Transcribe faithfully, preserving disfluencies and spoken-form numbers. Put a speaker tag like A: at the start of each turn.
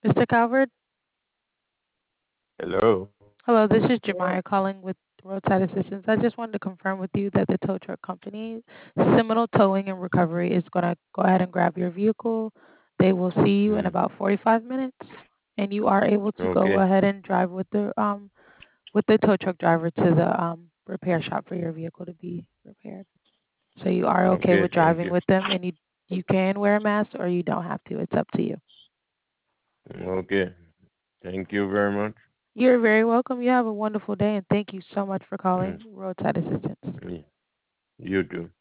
A: mister Calvert?
B: Hello.
A: Hello, this is Jemiah calling with Roadside Assistance. I just wanted to confirm with you that the tow truck company, Seminole Towing and Recovery, is going to go ahead and grab your vehicle. They will see you in
B: Mm,
A: about forty-five minutes, and you are able to go
B: okay.
A: ahead and drive with the um with the tow truck driver to the um repair shop for your vehicle to be repaired. So you are okay
B: Okay.
A: with
B: Thank
A: driving
B: you.
A: with them, and you you can wear a mask or you don't have to. It's up to you.
B: Okay. Thank you very much.
A: You're very welcome. You have a wonderful day, and thank you so much for calling
B: Mm,
A: Roadside Assistance.
B: yeah. You too.